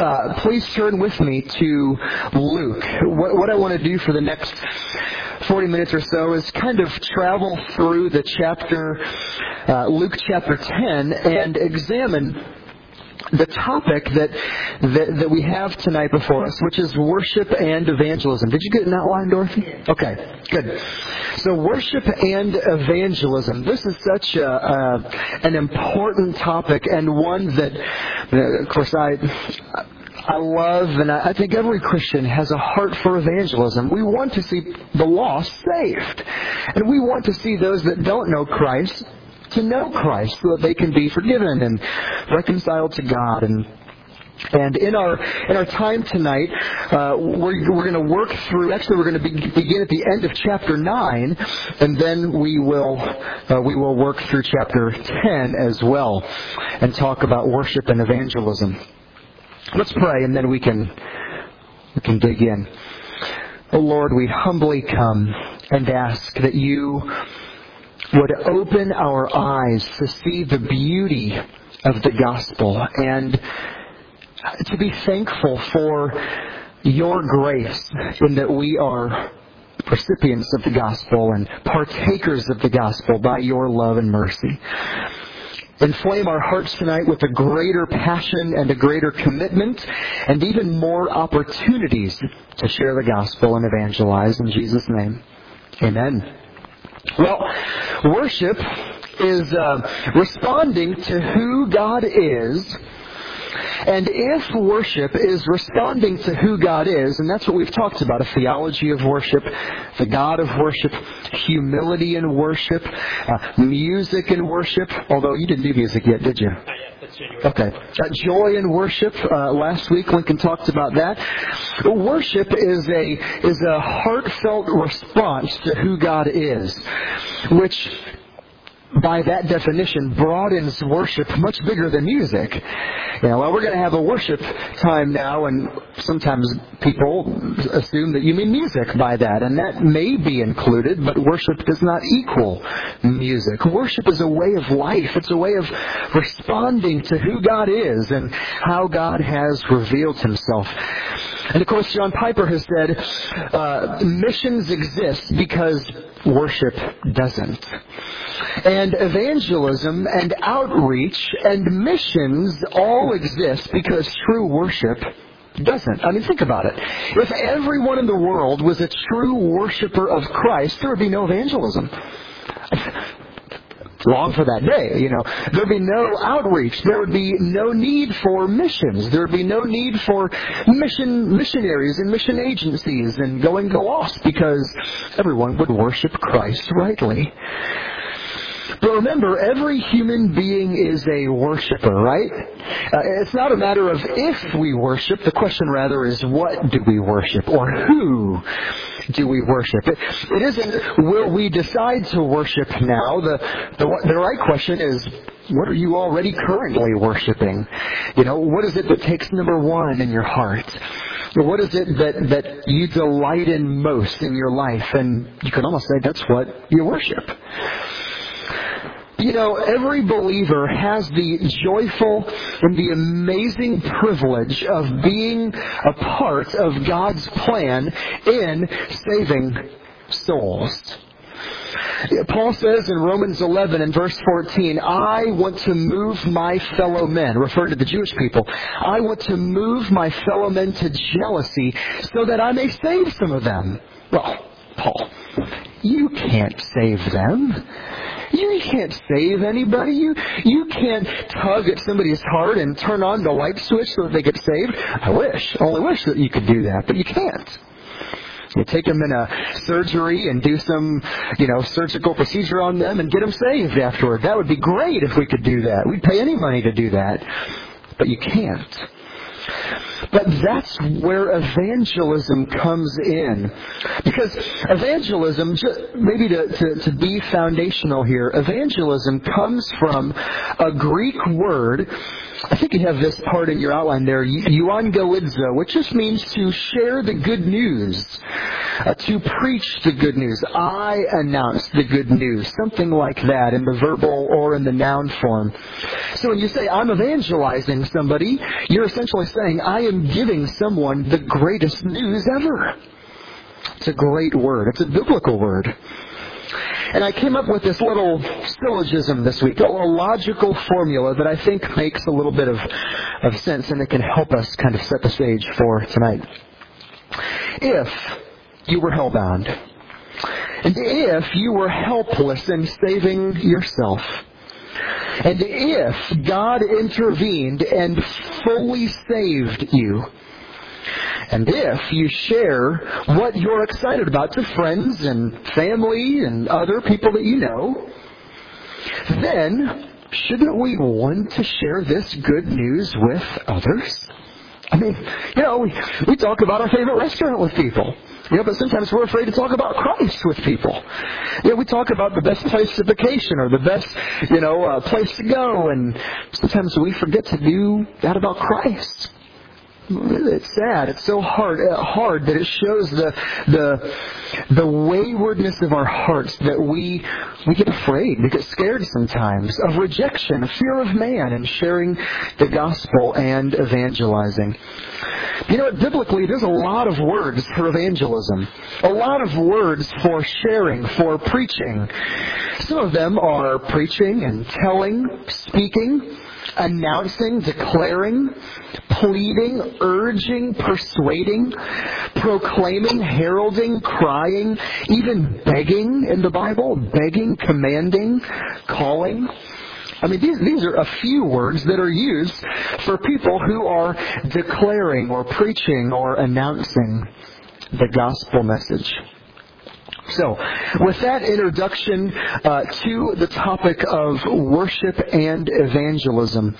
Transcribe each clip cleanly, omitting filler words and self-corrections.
please turn with me to Luke. What I want to do for the next 40 minutes or so is kind of travel through the chapter, Luke chapter 10, and examine the topic that we have tonight before us, which is worship and evangelism. Did you get an outline, Dorothy? Okay, good. So worship and evangelism. This is such an important topic, and one that, of course, I love, and I think every Christian has a heart for evangelism. We want to see the lost saved. And we want to see those that don't know Christ to know Christ so that they can be forgiven and reconciled to God. And in our time tonight, we're going to work through. Actually, we're going to begin at the end of chapter 9, and then we will work through chapter 10 as well, and talk about worship and evangelism. Let's pray, and then we can dig in. Oh Lord, we humbly come and ask that you would open our eyes to see the beauty of the gospel, and to be thankful for your grace in that we are recipients of the gospel and partakers of the gospel by your love and mercy. Inflame our hearts tonight with a greater passion and a greater commitment, and even more opportunities to share the gospel and evangelize. In Jesus' name, amen. Well, worship is responding to who God is. And if worship is responding to who God is, and that's what we've talked about, a theology of worship, the God of worship, humility in worship, music in worship, although you didn't do music yet, did you? Not yet, that's January. Okay. Joy in worship. Last week Lincoln talked about that. Worship is a heartfelt response to who God is, which by that definition broadens worship much bigger than music. Well, we're going to have a worship time now, and sometimes people assume that you mean music by that, and that may be included, but worship does not equal music. Worship is a way of life. It's a way of responding to who God is and how God has revealed Himself. And of course, John Piper has said, missions exist because worship doesn't. And evangelism and outreach and missions all exist because true worship doesn't. I mean, think about it. If everyone in the world was a true worshiper of Christ, there would be no evangelism. Long for that day, There would be no outreach. There would be no need for missions. There would be no need for missionaries and mission agencies and going to lost, because everyone would worship Christ rightly. But remember, every human being is a worshiper, right? It's not a matter of if we worship. The question rather is, what do we worship, or who do we worship? It isn't, will we decide to worship now? The right question is, what are you already currently worshiping? What is it that takes number one in your heart? What is it that you delight in most in your life? And you can almost say that's what you worship. Every believer has the joyful and the amazing privilege of being a part of God's plan in saving souls. Paul says in Romans 11 and verse 14, I want to move my fellow men, referring to the Jewish people, I want to move my fellow men to jealousy so that I may save some of them. Well, Paul, you can't save them. You can't save anybody. You can't tug at somebody's heart and turn on the light switch so that they get saved. I only wish that you could do that, but you can't. You take them in a surgery and do some, surgical procedure on them and get them saved afterward. That would be great if we could do that. We'd pay any money to do that, but you can't. But that's where evangelism comes in. Because evangelism, maybe to be foundational here, evangelism comes from a Greek word I think you have this part in your outline there, euangelizo, which just means to share the good news, to preach the good news. I announce the good news, something like that in the verbal or in the noun form. So when you say, I'm evangelizing somebody, you're essentially saying, I am giving someone the greatest news ever. It's a great word. It's a biblical word. And I came up with this little syllogism this week, a logical formula that I think makes a little bit of sense, and it can help us kind of set the stage for tonight. If you were hellbound, and if you were helpless in saving yourself, and if God intervened and fully saved you, and if you share what you're excited about to friends and family and other people that you know, then shouldn't we want to share this good news with others? I mean, we talk about our favorite restaurant with people. But sometimes we're afraid to talk about Christ with people. We talk about the best place to vacation or the best, place to go, and sometimes we forget to do that about Christ. It's sad. It's so hard that it shows the waywardness of our hearts that we get afraid, we get scared sometimes of rejection, fear of man, and sharing the gospel and evangelizing. Biblically, there's a lot of words for evangelism, a lot of words for sharing, for preaching. Some of them are preaching and telling, speaking, announcing, declaring, pleading, urging, persuading, proclaiming, heralding, crying, even begging in the Bible, begging, commanding, calling. I mean, these are a few words that are used for people who are declaring or preaching or announcing the gospel message. So, with that introduction to the topic of worship and evangelism,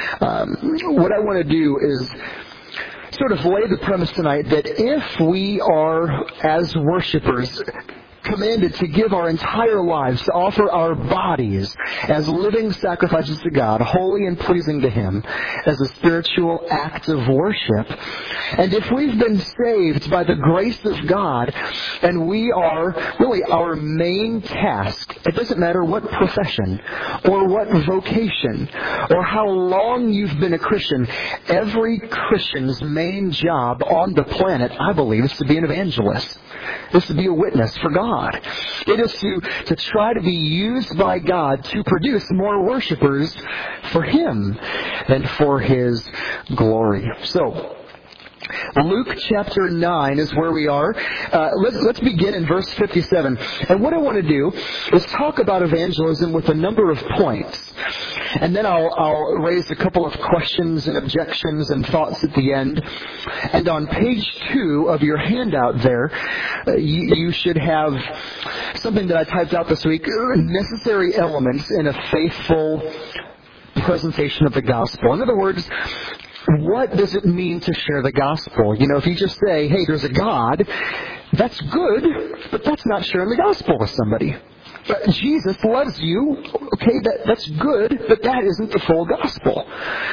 what I want to do is sort of lay the premise tonight that if we are, as worshipers, commanded to give our entire lives, to offer our bodies as living sacrifices to God, holy and pleasing to Him, as a spiritual act of worship. And if we've been saved by the grace of God, and we are really our main task, it doesn't matter what profession, or what vocation, or how long you've been a Christian, every Christian's main job on the planet, I believe, is to be an evangelist. Is to be a witness for God. It is to try to be used by God to produce more worshipers for Him than for His glory. So, Luke chapter 9 is where we are. Let's begin in verse 57. And what I want to do is talk about evangelism with a number of points. And then I'll raise a couple of questions and objections and thoughts at the end. And on page 2 of your handout there, you should have something that I typed out this week, necessary elements in a faithful presentation of the gospel. In other words, what does it mean to share the gospel? If you just say, hey, there's a God, that's good, but that's not sharing the gospel with somebody. Jesus loves you, okay, that's good, but that isn't the full gospel.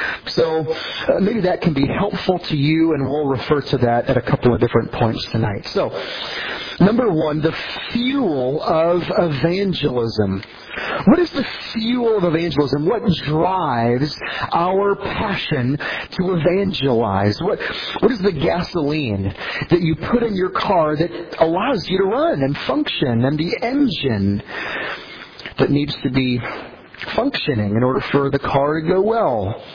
So maybe that can be helpful to you, and we'll refer to that at a couple of different points tonight. So, number 1, the fuel of evangelism. What is the fuel of evangelism? What drives our passion to evangelize? What is the gasoline that you put in your car that allows you to run and function, and the engine that needs to be functioning in order for the car to go well?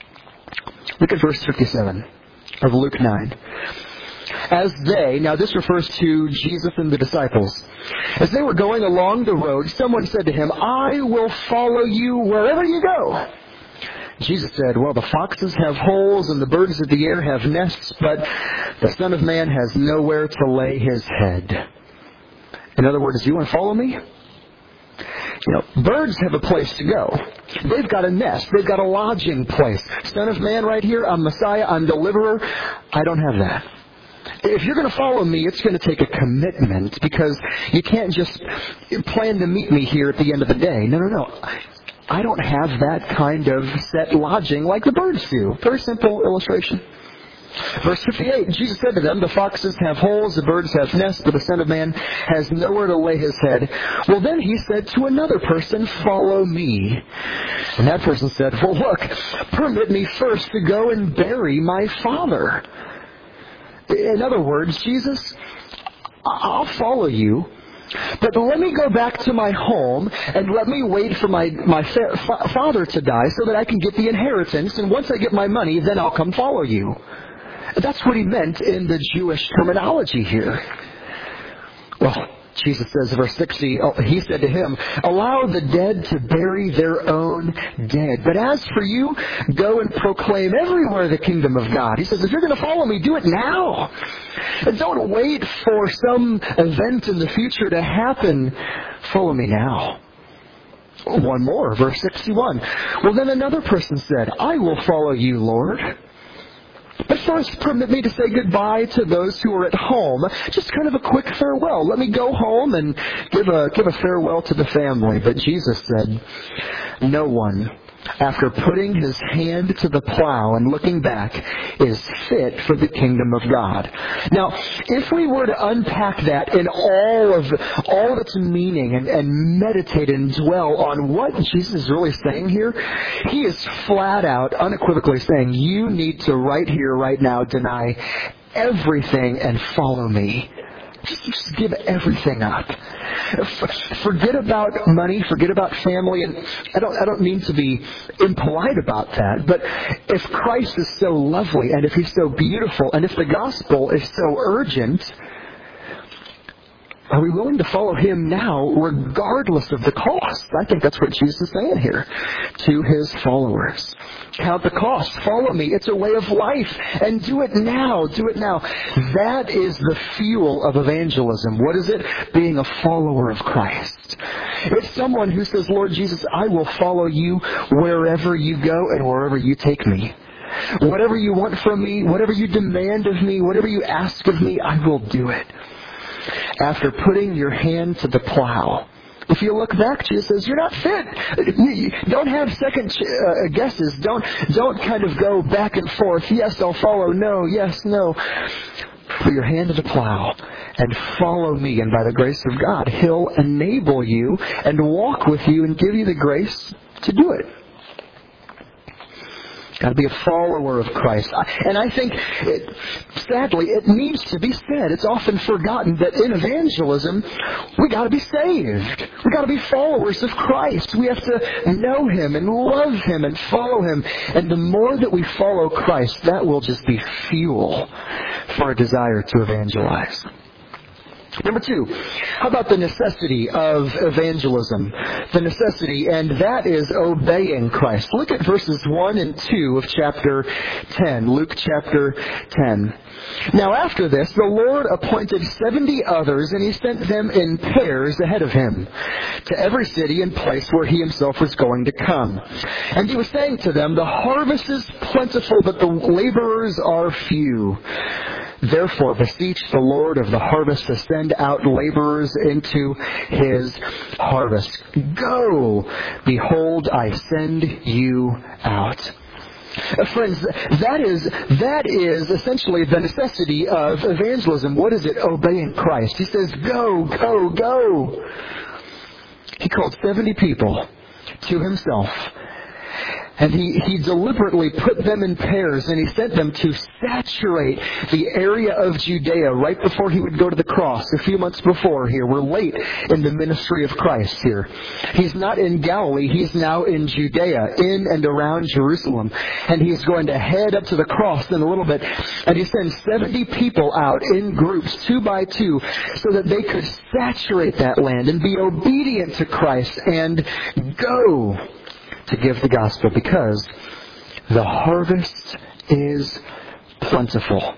Look at verse 57 of Luke 9. As they, now this refers to Jesus and the disciples, as they were going along the road, someone said to him, I will follow you wherever you go. Jesus said, well, the foxes have holes and the birds of the air have nests, but the Son of Man has nowhere to lay His head. In other words, do you want to follow me? Birds have a place to go. They've got a nest. They've got a lodging place. Son of Man right here, I'm Messiah, I'm Deliverer. I don't have that. If you're going to follow me, it's going to take a commitment, because you can't just plan to meet me here at the end of the day. No. I don't have that kind of set lodging like the birds do. Very simple illustration. Verse 58, Jesus said to them, the foxes have holes, the birds have nests, but the Son of Man has nowhere to lay his head. Well, then he said to another person, follow me. And that person said, well, look, permit me first to go and bury my father. In other words, Jesus, I'll follow you, but let me go back to my home and let me wait for my father to die so that I can get the inheritance. And once I get my money, then I'll come follow you. That's what he meant in the Jewish terminology here. Well, Jesus says in verse 60, he said to him, allow the dead to bury their own dead. But as for you, go and proclaim everywhere the kingdom of God. He says, if you're going to follow me, do it now. And don't wait for some event in the future to happen. Follow me now. One more, verse 61. Well, then another person said, I will follow you, Lord. But first, permit me to say goodbye to those who are at home. Just kind of a quick farewell. Let me go home and give a farewell to the family. But Jesus said, no one, after putting his hand to the plow and looking back, is fit for the kingdom of God. Now, if we were to unpack that in all of its meaning and meditate and dwell on what Jesus is really saying here, he is flat out, unequivocally saying, you need to right here, right now, deny everything and follow me. Just give everything up. Forget about money. Forget about family. And I don't mean to be impolite about that. But if Christ is so lovely, and if He's so beautiful, and if the gospel is so urgent, are we willing to follow Him now, regardless of the cost? I think that's what Jesus is saying here to His followers. Count the cost. Follow me. It's a way of life. And do it now. Do it now. That is the fuel of evangelism. What is it? Being a follower of Christ. It's someone who says, Lord Jesus, I will follow you wherever you go and wherever you take me. Whatever you want from me, whatever you demand of me, whatever you ask of me, I will do it. After putting your hand to the plow, if you look back, Jesus says, you're not fit. Don't have second guesses. Don't kind of go back and forth. Yes, I'll follow. No, yes, no. Put your hand to the plow and follow me. And by the grace of God, He'll enable you and walk with you and give you the grace to do it. Got to be a follower of Christ. And I think, sadly, it needs to be said. It's often forgotten that in evangelism, we got to be saved. We got to be followers of Christ. We have to know Him and love Him and follow Him. And the more that we follow Christ, that will just be fuel for a desire to evangelize. Number 2, how about the necessity of evangelism? The necessity, and that is obeying Christ. Look at verses 1 and 2 of chapter 10, Luke chapter 10. Now after this, the Lord appointed 70 others, and He sent them in pairs ahead of Him, to every city and place where He Himself was going to come. And He was saying to them, the harvest is plentiful, but the laborers are few. Therefore, beseech the Lord of the harvest to send out laborers into His harvest. Go, behold, I send you out. Friends, that is essentially the necessity of evangelism. What is it? Obeying Christ. He says, go, go, go. He called 70 people to Himself. And he deliberately put them in pairs, and He sent them to saturate the area of Judea right before He would go to the cross, a few months before here. We're late in the ministry of Christ here. He's not in Galilee. He's now in Judea, in and around Jerusalem. And He's going to head up to the cross in a little bit. And He sends 70 people out in groups, 2 by 2, so that they could saturate that land and be obedient to Christ and go to give the gospel, because the harvest is plentiful.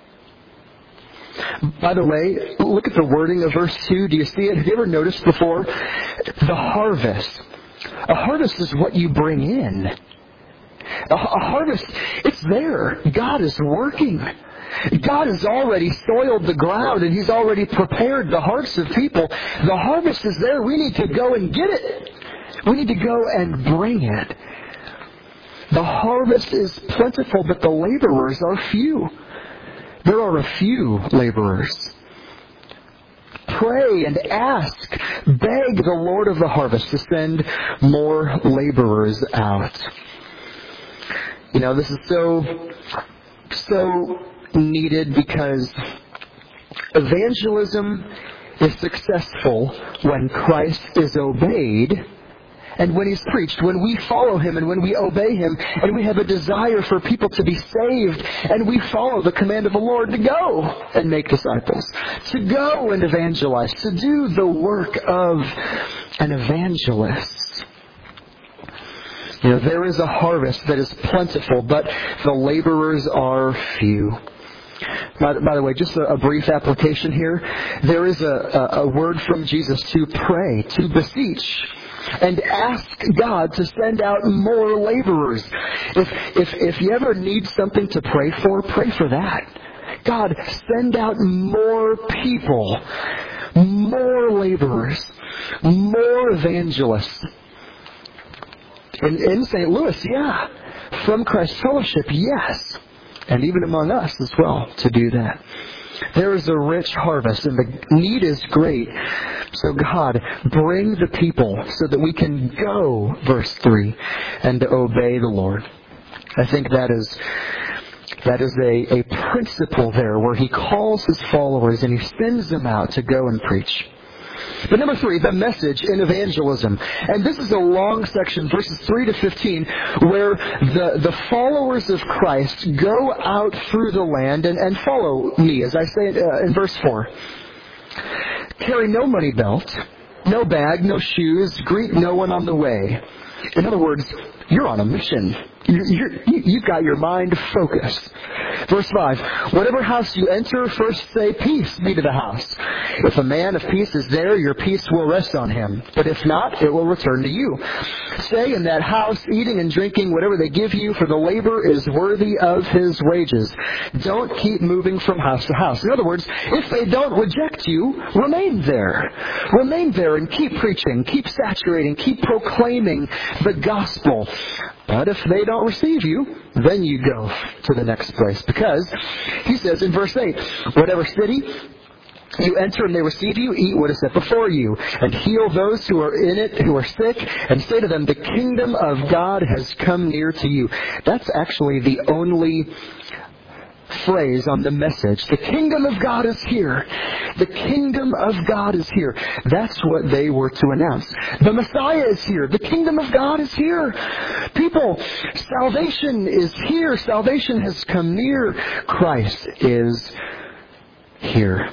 By the way, look at the wording of verse 2. Do you see it? Have you ever noticed before? The harvest. A harvest is what you bring in. A harvest, it's there. God is working. God has already soiled the ground, and He's already prepared the hearts of people. The harvest is there. We need to go and get it. We need to go and bring it. The harvest is plentiful, but the laborers are few. There are a few laborers. Pray and ask, beg the Lord of the harvest to send more laborers out. This is so needed because evangelism is successful when Christ is obeyed and when He's preached, when we follow Him and when we obey Him and we have a desire for people to be saved and we follow the command of the Lord to go and make disciples, to go and evangelize, to do the work of an evangelist. There is a harvest that is plentiful, but the laborers are few. By the way, just a brief application here. There is a word from Jesus to pray, to beseech, and ask God to send out more laborers. If you ever need something to pray for that. God, send out more people, more laborers, more evangelists. In St. Louis, yeah. From Christ Fellowship, yes. And even among us as well to do that. There is a rich harvest and the need is great. So God, bring the people so that we can go, verse 3, and to obey the Lord. I think that is a principle there where He calls His followers and He sends them out to go and preach. But number 3, the message in evangelism. And this is a long section, verses 3 to 15, where the followers of Christ go out through the land and follow me, as I say in verse 4. Carry no money belt, no bag, no shoes, greet no one on the way. In other words, you're on a mission. You've got your mind focused. Verse 5, whatever house you enter, first say, peace be to the house. If a man of peace is there, your peace will rest on him. But if not, it will return to you. Stay in that house, eating and drinking whatever they give you, for the labor is worthy of his wages. Don't keep moving from house to house. In other words, if they don't reject you, remain there. Remain there and keep preaching, keep saturating, keep proclaiming the gospel. But if they don't receive you, then you go to the next place. Because, he says in verse 8, whatever city you enter and they receive you, eat what is set before you, and heal those who are in it, who are sick, and say to them, the kingdom of God has come near to you. That's actually the only phrase on the message. The kingdom of God is here. The kingdom of God is here. That's what they were to announce. The Messiah is here. The kingdom of God is here. People, salvation is here. Salvation has come near. Christ is here.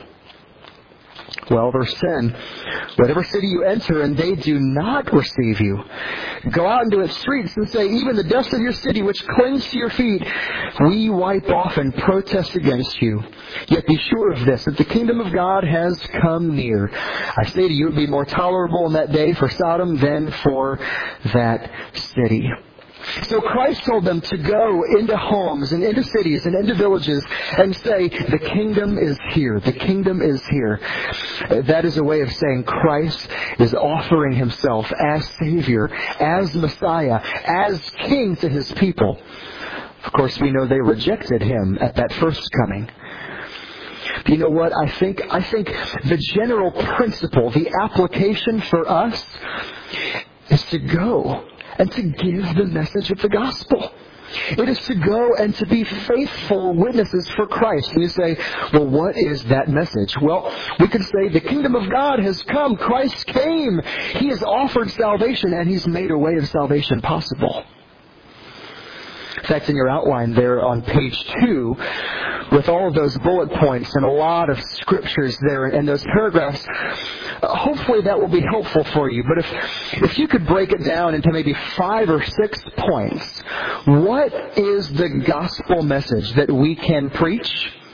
Well, verse 10, whatever city you enter and they do not receive you, go out into its streets and say, even the dust of your city which clings to your feet, we wipe off and protest against you. Yet be sure of this, that the kingdom of God has come near. I say to you, it would be more tolerable in that day for Sodom than for that city. So Christ told them to go into homes and into cities and into villages and say, the kingdom is here. The kingdom is here. That is a way of saying Christ is offering Himself as Savior, as Messiah, as King to His people. Of course, we know they rejected Him at that first coming. But you know what? I think the general principle, the application for us is to go and to give the message of the gospel. It is to go and to be faithful witnesses for Christ. And you say, well, what is that message? Well, we could say the kingdom of God has come. Christ came. He has offered salvation and He's made a way of salvation possible. In fact, in your outline there on page 2, with all of those bullet points and a lot of scriptures there and those paragraphs, hopefully that will be helpful for you. But if you could break it down into maybe 5 or 6 points, what is the gospel message that we can preach?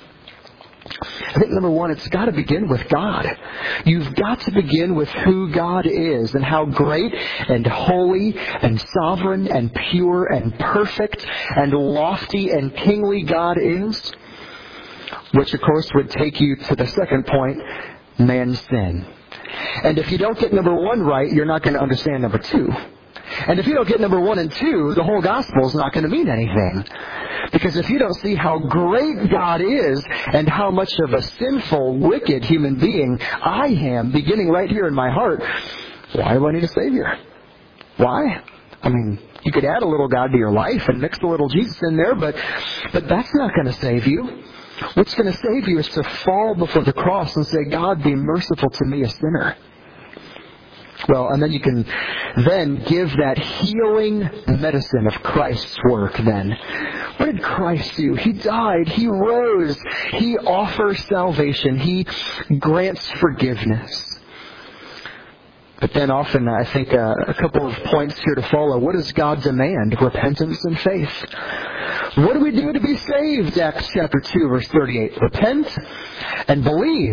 I think number 1, it's got to begin with God. You've got to begin with who God is and how great and holy and sovereign and pure and perfect and lofty and kingly God is. Which, of course, would take you to the second point, man's sin. And if you don't get number 1 right, you're not going to understand number 2. And if you don't get number 1 and 2, the whole gospel is not going to mean anything. Because if you don't see how great God is and how much of a sinful, wicked human being I am, beginning right here in my heart, why do I need a Savior? Why? I mean, you could add a little God to your life and mix a little Jesus in there, but that's not going to save you. What's going to save you is to fall before the cross and say, God, be merciful to me, a sinner. Well, and then you can then give that healing medicine of Christ's work then. What did Christ do? He died. He rose. He offers salvation. He grants forgiveness. But then often, I think, a couple of points here to follow. What does God demand? Repentance and faith. What do we do to be saved? Acts chapter 2, verse 38. Repent and believe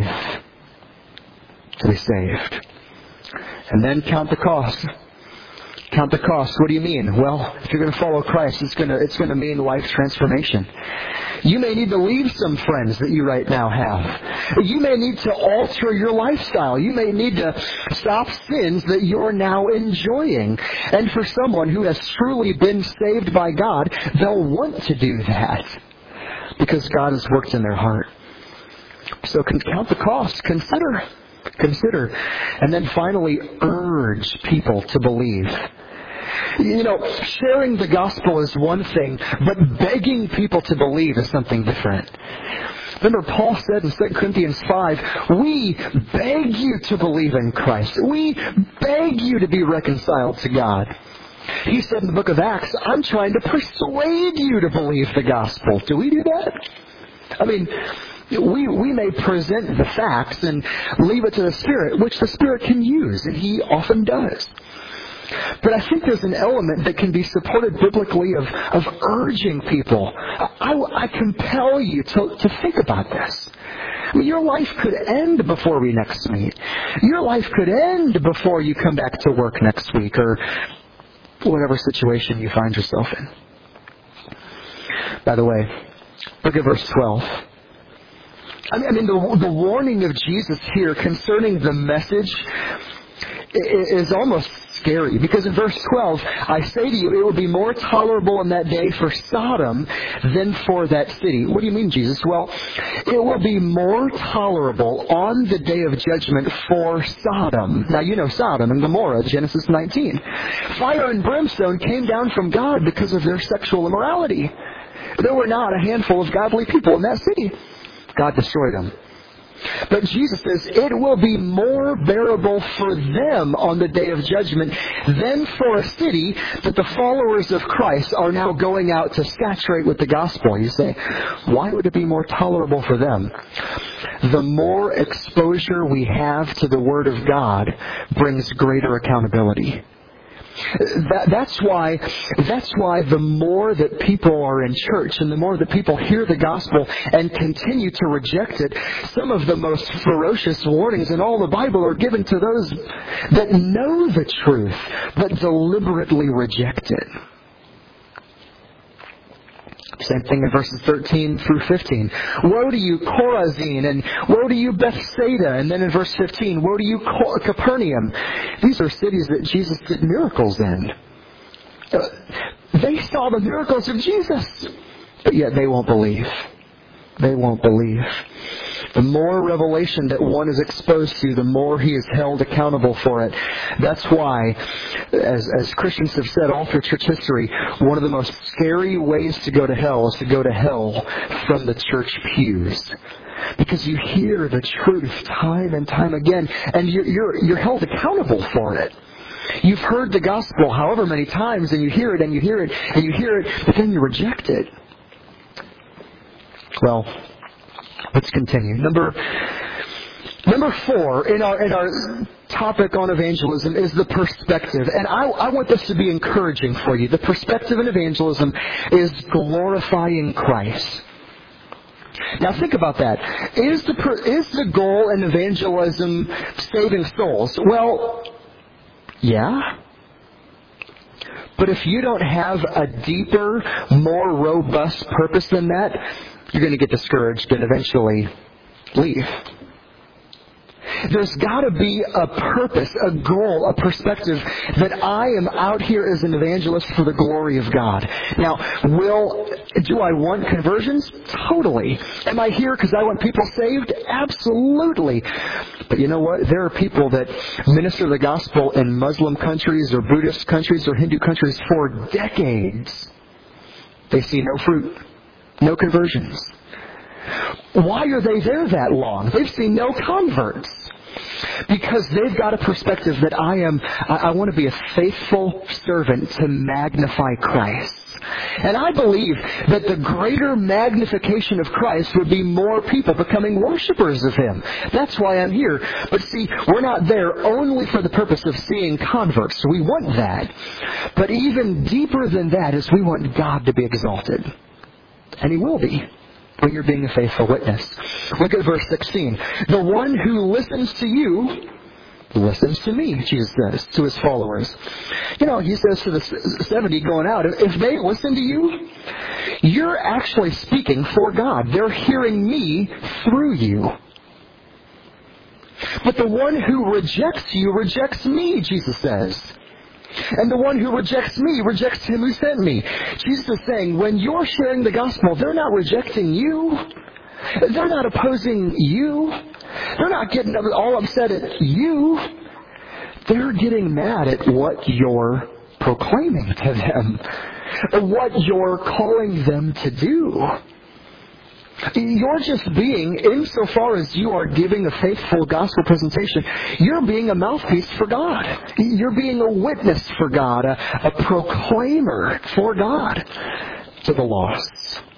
to be saved. And then count the cost. Count the cost. What do you mean? Well, if you're going to follow Christ, it's going to mean life transformation. You may need to leave some friends that you right now have. You may need to alter your lifestyle. You may need to stop sins that you're now enjoying. And for someone who has truly been saved by God, they'll want to do that because God has worked in their heart. So count the cost. Consider. And then finally, urge people to believe. You know, sharing the gospel is one thing, but begging people to believe is something different. Remember, Paul said in 2 Corinthians 5, we beg you to believe in Christ. We beg you to be reconciled to God. He said in the book of Acts, I'm trying to persuade you to believe the gospel. Do we do that? I mean, we may present the facts and leave it to the Spirit, which the Spirit can use, and He often does. But I think there's an element that can be supported biblically of urging people. I compel you to think about this. I mean, your life could end before we next meet. Your life could end before you come back to work next week or whatever situation you find yourself in. By the way, look at verse 12. I mean, the warning of Jesus here concerning the message is almost scary. Because in verse 12, I say to you, it will be more tolerable in that day for Sodom than for that city. What do you mean, Jesus? Well, it will be more tolerable on the day of judgment for Sodom. Now, you know Sodom and Gomorrah, Genesis 19. Fire and brimstone came down from God because of their sexual immorality. There were not a handful of godly people in that city. God destroyed them. But Jesus says it will be more bearable for them on the day of judgment than for a city that the followers of Christ are now going out to saturate with the gospel. You say, why would it be more tolerable for them? The more exposure we have to the Word of God brings greater accountability. That's why the more that people are in church and the more that people hear the gospel and continue to reject it, some of the most ferocious warnings in all the Bible are given to those that know the truth but deliberately reject it. Same thing in verses 13 through 15. Woe to you, Chorazin, and woe to you, Bethsaida. And then in verse 15, woe to you, Capernaum. These are cities that Jesus did miracles in. They saw the miracles of Jesus, but yet they won't believe. They won't believe. The more revelation that one is exposed to, the more he is held accountable for it. That's why, as Christians have said all through church history, one of the most scary ways to go to hell is to go to hell from the church pews. Because you hear the truth time and time again, and you're held accountable for it. You've heard the gospel however many times, and you hear it, and you hear it, and you hear it, but then you reject it. Well, let's continue. Number 4 in our topic on evangelism is the perspective. And I want this to be encouraging for you. The perspective in evangelism is glorifying Christ. Now think about that. Is the goal in evangelism saving souls? Well, yeah. But if you don't have a deeper, more robust purpose than that, you're going to get discouraged and eventually leave. there's got to be a purpose, a goal, a perspective that I am out here as an evangelist for the glory of God. Now, do I want conversions? Totally. Am I here because I want people saved? Absolutely. But you know what? There are people that minister the gospel in Muslim countries or Buddhist countries or Hindu countries for decades. They see no fruit, no conversions. Why are they there that long? They've seen no converts. Because they've got a perspective that I want to be a faithful servant to magnify Christ. And I believe that the greater magnification of Christ would be more people becoming worshipers of Him. That's why I'm here. But see, we're not there only for the purpose of seeing converts. We want that. But even deeper than that is we want God to be exalted. And He will be when you're being a faithful witness. Look at verse 16. The one who listens to you listens to me, Jesus says to His followers. He says to the 70 going out, if they listen to you, you're actually speaking for God. They're hearing me through you. But the one who rejects you rejects me, Jesus says. And the one who rejects me rejects Him who sent me. Jesus is saying, when you're sharing the gospel, they're not rejecting you. They're not opposing you. They're not getting all upset at you. They're getting mad at what you're proclaiming to them, what you're calling them to do. You're just being, insofar as you are giving a faithful gospel presentation, you're being a mouthpiece for God. You're being a witness for God, a proclaimer for God to the lost.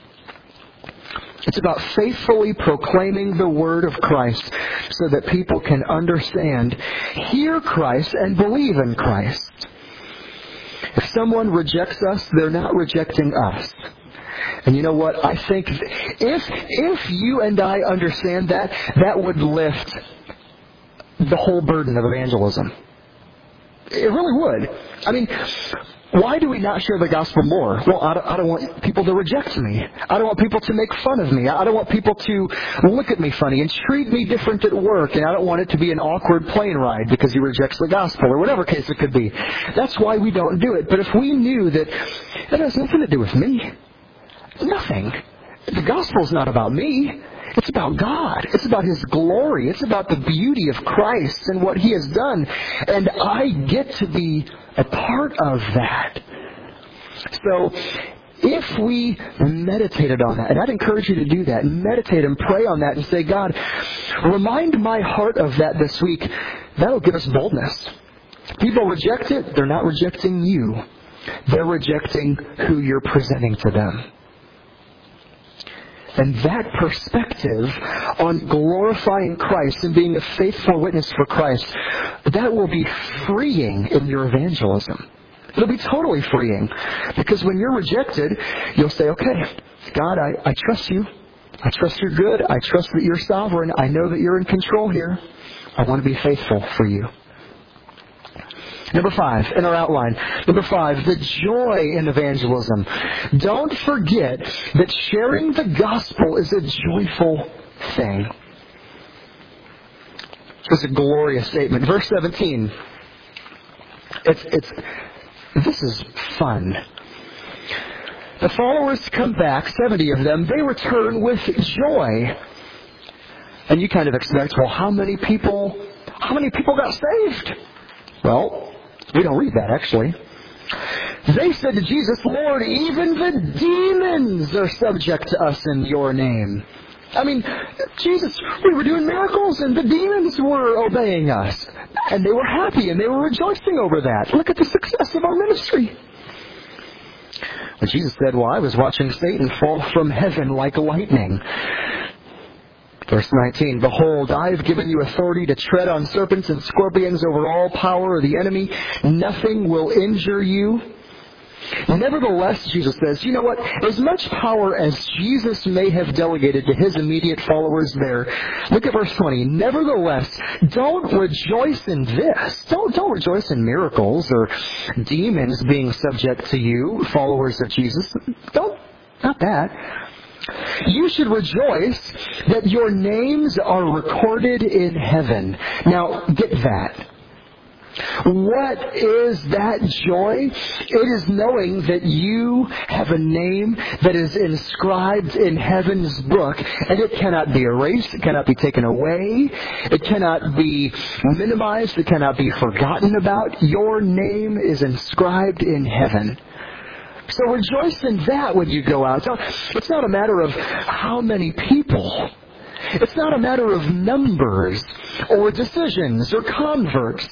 It's about faithfully proclaiming the word of Christ so that people can understand, hear Christ, and believe in Christ. If someone rejects us, they're not rejecting us. And you know what? I think if you and I understand that, that would lift the whole burden of evangelism. It really would. I mean, why do we not share the gospel more? Well, I don't want people to reject me. I don't want people to make fun of me. I don't want people to look at me funny and treat me different at work. And I don't want it to be an awkward plane ride because he rejects the gospel or whatever case it could be. That's why we don't do it. But if we knew that it has nothing to do with me, nothing. The gospel's not about me. It's about God. It's about His glory. It's about the beauty of Christ and what He has done. And I get to be a part of that. So, if we meditated on that, and I'd encourage you to do that, meditate and pray on that and say, God, remind my heart of that this week. That'll give us boldness. People reject it. They're not rejecting you. They're rejecting who you're presenting to them. And that perspective on glorifying Christ and being a faithful witness for Christ, that will be freeing in your evangelism. It'll be totally freeing. Because when you're rejected, you'll say, okay, God, I trust you. I trust you're good. I trust that you're sovereign. I know that you're in control here. I want to be faithful for you. Number 5, in our outline. Number 5, the joy in evangelism. Don't forget that sharing the gospel is a joyful thing. It's a glorious statement. Verse 17. This is fun. The followers come back, 70 of them. They return with joy. And you kind of expect, well, how many people got saved? Well, we don't read that, actually. They said to Jesus, Lord, even the demons are subject to us in your name. I mean, Jesus, we were doing miracles and the demons were obeying us. And they were happy and they were rejoicing over that. Look at the success of our ministry. But Jesus said, well, I was watching Satan fall from heaven like lightning. Verse 19, behold, I have given you authority to tread on serpents and scorpions over all power of the enemy. Nothing will injure you. Nevertheless, Jesus says, you know what? As much power as Jesus may have delegated to His immediate followers there, look at verse 20. Nevertheless, don't rejoice in this. Don't rejoice in miracles or demons being subject to you, followers of Jesus. Not that. You should rejoice that your names are recorded in heaven. Now, get that. What is that joy? It is knowing that you have a name that is inscribed in heaven's book, and it cannot be erased, it cannot be taken away, it cannot be minimized, it cannot be forgotten about. Your name is inscribed in heaven. So rejoice in that when you go out. It's not a matter of how many people. It's not a matter of numbers or decisions or converts.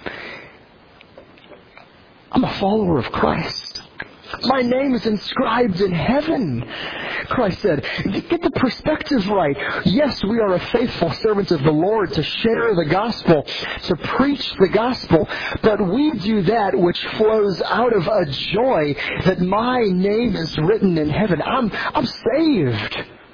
I'm a follower of Christ. My name is inscribed in heaven. Christ said, get the perspective right. Yes, we are a faithful servant of the Lord to share the gospel, to preach the gospel, but we do that which flows out of a joy that my name is written in heaven. I'm saved.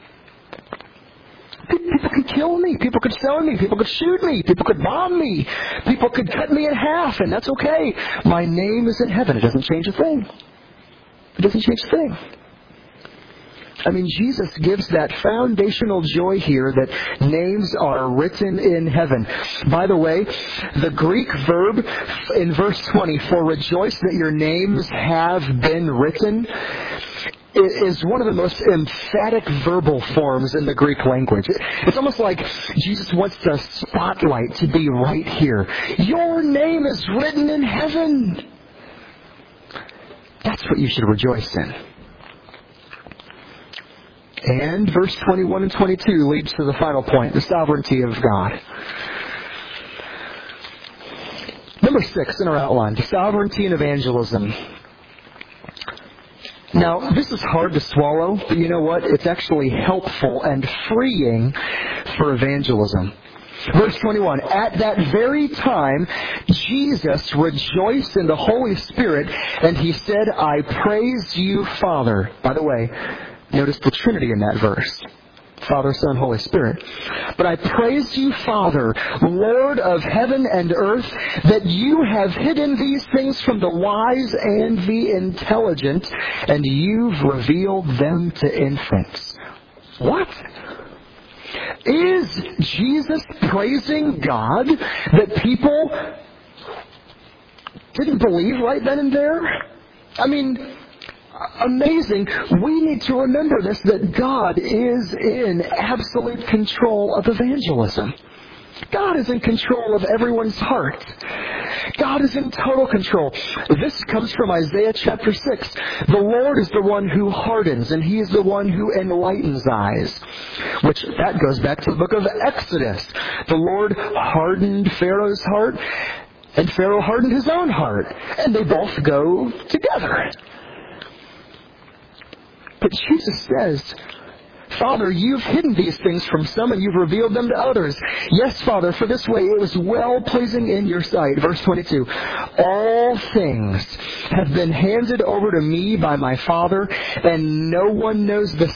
People could kill me. People could stone me. People could shoot me. People could bomb me. People could cut me in half, and that's okay. My name is in heaven. It doesn't change a thing. It doesn't change a thing. I mean, Jesus gives that foundational joy here that names are written in heaven. By the way, the Greek verb in verse 20, for rejoice that your names have been written, is one of the most emphatic verbal forms in the Greek language. It's almost like Jesus wants the spotlight to be right here. Your name is written in heaven. That's what you should rejoice in. And verse 21 and 22 leads to the final point, the sovereignty of God. Number 6 in our outline, the sovereignty and evangelism. Now, this is hard to swallow, but you know what? It's actually helpful and freeing for evangelism. Verse 21, at that very time, Jesus rejoiced in the Holy Spirit, and he said, I praise you, Father. By the way, notice the Trinity in that verse. Father, Son, Holy Spirit. But I praise you, Father, Lord of heaven and earth, that you have hidden these things from the wise and the intelligent, and you've revealed them to infants. What? Is Jesus praising God that people didn't believe right then and there? I mean, amazing. We need to remember this, that God is in absolute control of evangelism. God is in control of everyone's heart. God is in total control. This comes from Isaiah chapter 6. The Lord is the one who hardens, and He is the one who enlightens eyes. Which, that goes back to the book of Exodus. The Lord hardened Pharaoh's heart, and Pharaoh hardened his own heart. And they both go together. But Jesus says, Father, you've hidden these things from some and you've revealed them to others. Yes, Father, for this way it was well-pleasing in your sight. Verse 22, all things have been handed over to me by my Father, and no one knows who the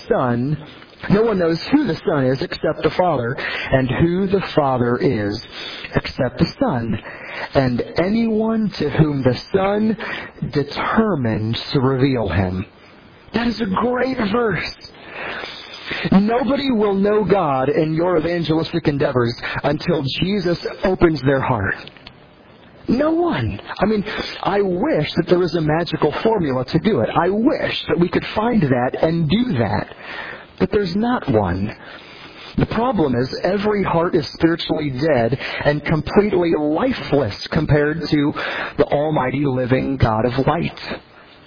Son is except the Father, and who the Father is except the Son, and anyone to whom the Son determines to reveal him. That is a great verse. Nobody will know God in your evangelistic endeavors until Jesus opens their heart. No one. I mean, I wish that there was a magical formula to do it. I wish that we could find that and do that. But there's not one. The problem is every heart is spiritually dead and completely lifeless compared to the almighty living God of light.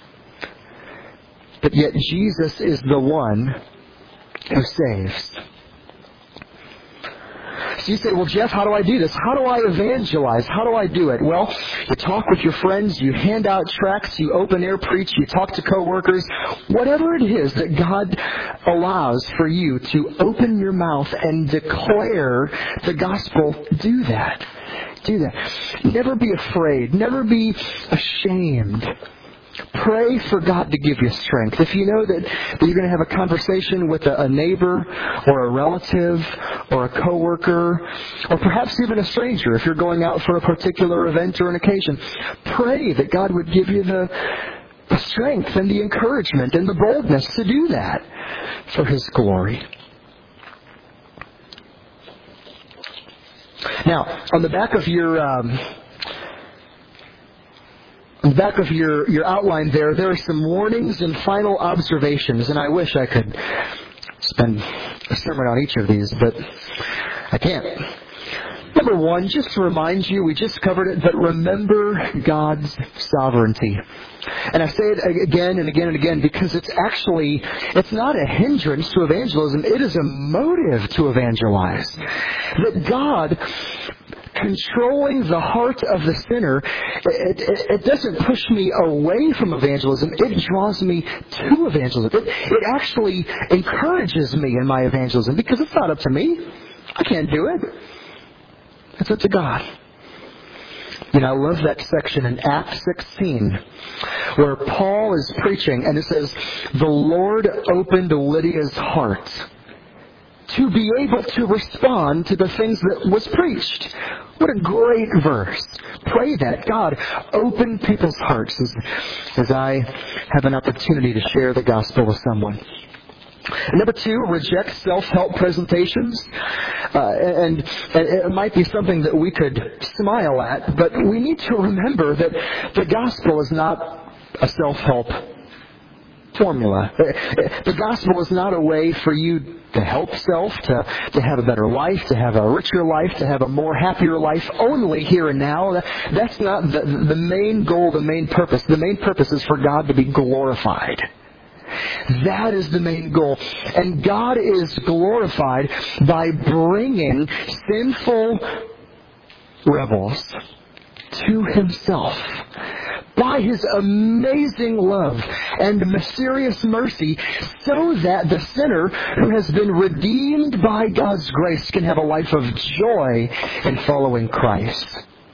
But yet Jesus is the one who saves. So you say, well, Jeff, how do I do this? How do I evangelize? How do I do it? Well, you talk with your friends, you hand out tracts, you open air preach, you talk to coworkers. Whatever it is that God allows for you to open your mouth and declare the gospel, do that. Do that. Never be afraid. Never be ashamed. Pray for God to give you strength. If you know that you're going to have a conversation with a neighbor or a relative or a coworker or perhaps even a stranger, if you're going out for a particular event or an occasion, pray that God would give you the the strength and the encouragement and the boldness to do that for His glory. Now, on the back of your outline there are some warnings and final observations, and I wish I could spend a sermon on each of these, but I can't. Number one, just to remind you, we just covered it, but remember God's sovereignty. And I say it again and again and again because it's not a hindrance to evangelism. It is a motive to evangelize. That God, controlling the heart of the sinner, it doesn't push me away from evangelism. It draws me to evangelism. It actually encourages me in my evangelism because it's not up to me. I can't do it. It's up to God. I love that section in Acts 16 where Paul is preaching and it says, the Lord opened Lydia's heart to be able to respond to the things that was preached. What a great verse. Pray that God open people's hearts as I have an opportunity to share the gospel with someone. Number two, reject self-help presentations. And it might be something that we could smile at, but we need to remember that the gospel is not a self-help formula. The gospel is not a way for you to help self, to have a better life, to have a richer life, to have a more happier life only here and now. That's not the main goal, the main purpose. The main purpose is for God to be glorified. That is the main goal. And God is glorified by bringing sinful rebels to Himself by His amazing love and mysterious mercy, so that the sinner who has been redeemed by God's grace can have a life of joy in following Christ.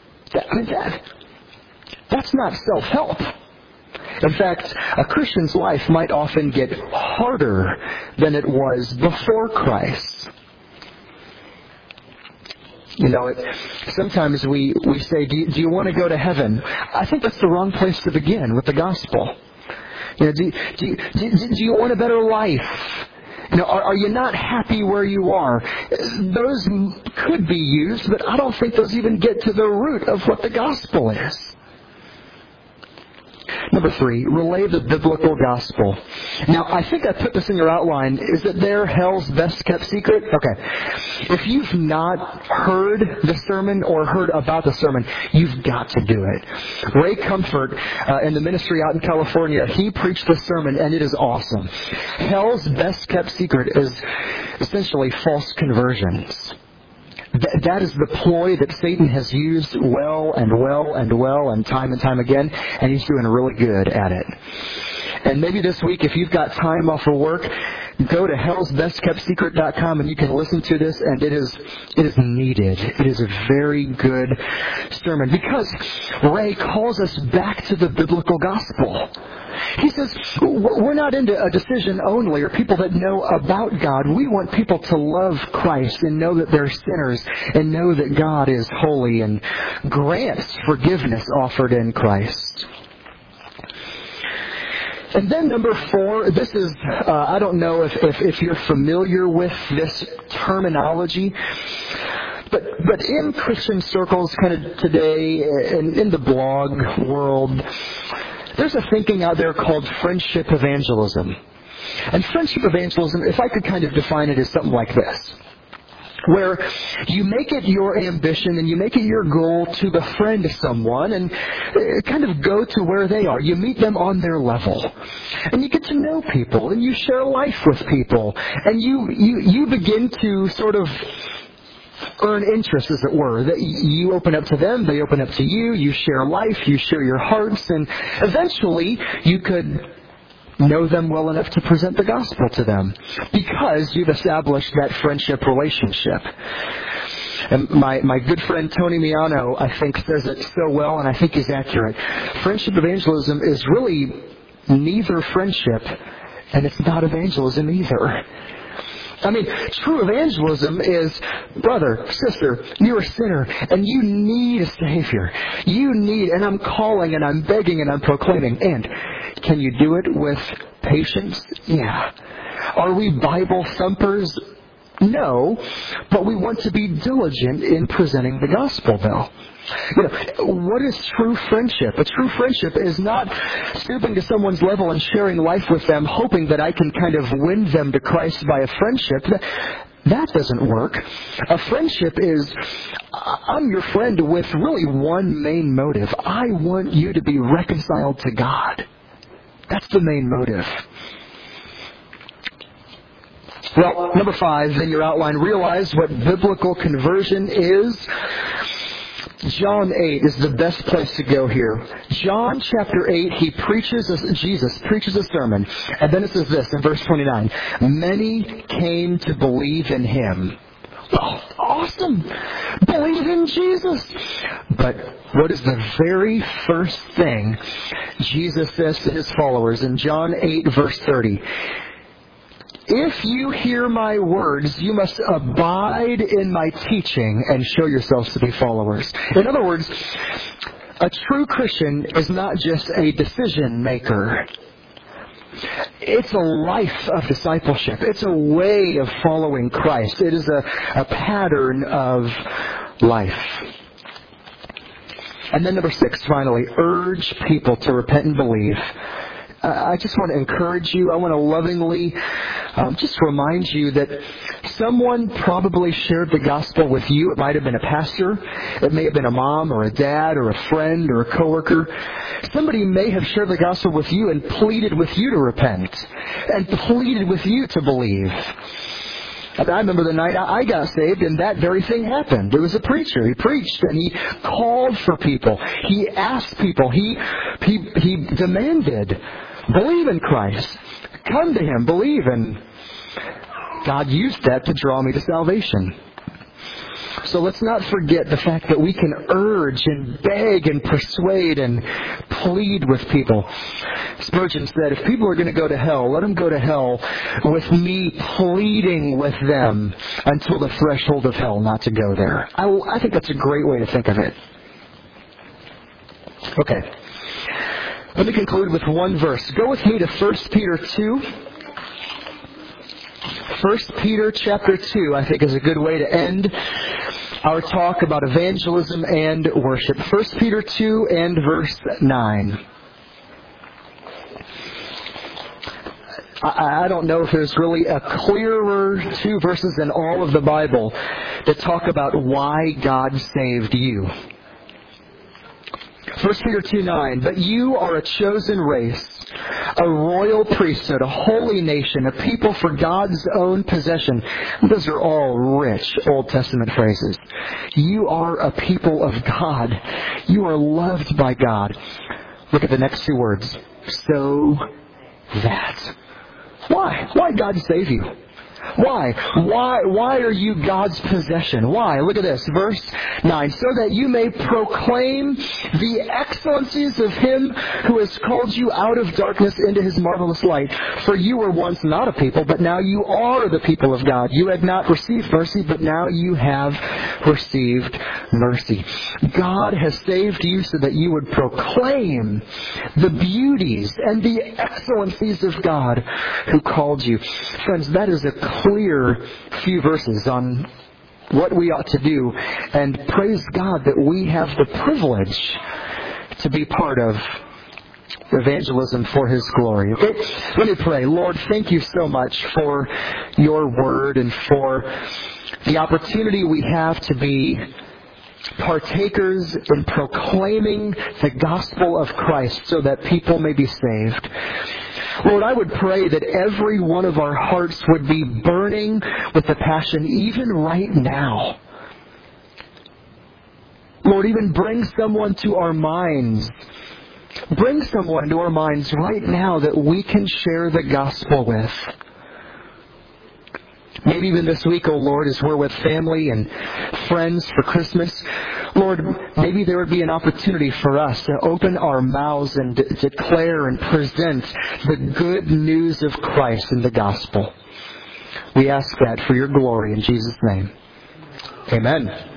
That's not self-help. In fact, a Christian's life might often get harder than it was before Christ. Sometimes we say, do you want to go to heaven? I think that's the wrong place to begin with the gospel. Do you want a better life? Are you not happy where you are? Those could be used, but I don't think those even get to the root of what the gospel is. Number three, relay the biblical gospel. Now, I think I put this in your outline. Is it there, hell's best kept secret? Okay. If you've not heard the sermon or heard about the sermon, you've got to do it. Ray Comfort, in the ministry out in California, he preached the sermon, and it is awesome. Hell's best kept secret is essentially false conversions. That is the ploy that Satan has used well and time again, and he's doing really good at it. And maybe this week, if you've got time off of work, go to hellsbestkeptsecret.com and you can listen to this, and it is needed. It is a very good sermon because Ray calls us back to the biblical gospel. He says, we're not into a decision only or people that know about God. We want people to love Christ and know that they're sinners and know that God is holy and grants forgiveness offered in Christ. And then number four, this is, I don't know if you're familiar with this terminology, but in Christian circles kind of today, in the blog world, there's a thinking out there called friendship evangelism. And friendship evangelism, if I could kind of define it, is something like this. Where you make it your ambition and you make it your goal to befriend someone and kind of go to where they are. You meet them on their level. And you get to know people and you share life with people. And you begin to sort of earn interest, as it were. That you open up to them, they open up to you, you share life, you share your hearts, and eventually you could know them well enough to present the gospel to them because you've established that friendship relationship. And my good friend Tony Miano, I think, says it so well, and I think he's accurate. Friendship evangelism is really neither friendship, and it's not evangelism either. I mean, true evangelism is, brother, sister, you're a sinner, and you need a Savior. You need, and I'm calling, and I'm begging, and I'm proclaiming. And can you do it with patience? Yeah. Are we Bible thumpers? No, but we want to be diligent in presenting the gospel, though. You know, what is true friendship? A true friendship is not stooping to someone's level and sharing life with them, hoping that I can kind of win them to Christ by a friendship. That doesn't work. A friendship is, I'm your friend with really one main motive. I want you to be reconciled to God. That's the main motive. Well, number 5 in your outline, realize what biblical conversion is. John 8 is the best place to go here. John chapter 8, Jesus preaches a sermon. And then it says this in verse 29. Many came to believe in him. Oh, awesome! Believe in Jesus! But what is the very first thing Jesus says to his followers in John 8 verse 30? If you hear my words, you must abide in my teaching and show yourselves to be followers. In other words, a true Christian is not just a decision maker. It's a life of discipleship. It's a way of following Christ. It is a pattern of life. And then number 6, finally, urge people to repent and believe. I just want to encourage you. I want to lovingly just remind you that someone probably shared the gospel with you. It might have been a pastor. It may have been a mom or a dad or a friend or a coworker. Somebody may have shared the gospel with you and pleaded with you to repent and pleaded with you to believe. I remember the night I got saved and that very thing happened. There was a preacher. He preached and he called for people. He asked people. He demanded, believe in Christ. Come to Him. Believe. And God used that to draw me to salvation. So let's not forget the fact that we can urge and beg and persuade and plead with people. Spurgeon said, if people are going to go to hell, let them go to hell with me pleading with them until the threshold of hell not to go there. I think that's a great way to think of it. Okay. Let me conclude with one verse. Go with me to 1 Peter 2. 1 Peter chapter 2, I think, is a good way to end our talk about evangelism and worship. 1 Peter 2 and verse 9. I don't know if there's really a clearer 2 verses in all of the Bible that talk about why God saved you. 1 Peter 2:9, but you are a chosen race, a royal priesthood, a holy nation, a people for God's own possession. Those are all rich Old Testament phrases. You are a people of God. You are loved by God. Look at the next 2 words. So that. Why? Why did God save you? Why? Why are you God's possession? Why? Look at this, verse 9. So that you may proclaim the excellencies of Him who has called you out of darkness into His marvelous light. For you were once not a people, but now you are the people of God. You had not received mercy, but now you have received mercy. God has saved you so that you would proclaim the beauties and the excellencies of God who called you. Friends, that is a clear few verses on what we ought to do, and praise God that we have the privilege to be part of evangelism for His glory. Okay? Let me pray. Lord, thank you so much for your word and for the opportunity we have to be partakers in proclaiming the gospel of Christ so that people may be saved. Lord, I would pray that every one of our hearts would be burning with the passion even right now. Lord, even bring someone to our minds. Bring someone to our minds right now that we can share the gospel with. Maybe even this week, oh Lord, as we're with family and friends for Christmas, Lord, maybe there would be an opportunity for us to open our mouths and declare and present the good news of Christ in the gospel. We ask that for your glory in Jesus' name. Amen.